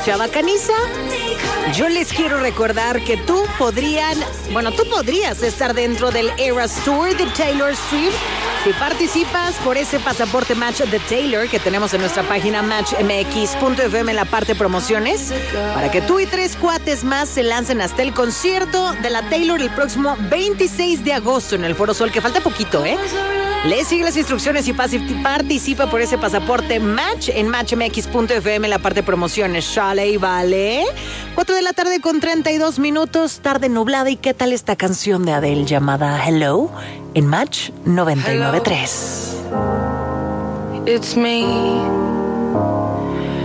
Chavacaniza, yo les quiero recordar que tú podrías estar dentro del Eras Tour de Taylor Swift si participas por ese pasaporte Match de Taylor que tenemos en nuestra página matchmx.fm en la parte promociones, para que tú y 3 cuates más se lancen hasta el concierto de la Taylor el próximo 26 de agosto en el Foro Sol, que falta poquito, ¿eh? Le sigue las instrucciones y participa por ese pasaporte Match en matchmx.fm en la parte de promociones. Sale y vale. 4 de la tarde con 32 minutos, tarde nublada. ¿Y qué tal esta canción de Adele llamada Hello en Match 99.3? It's me.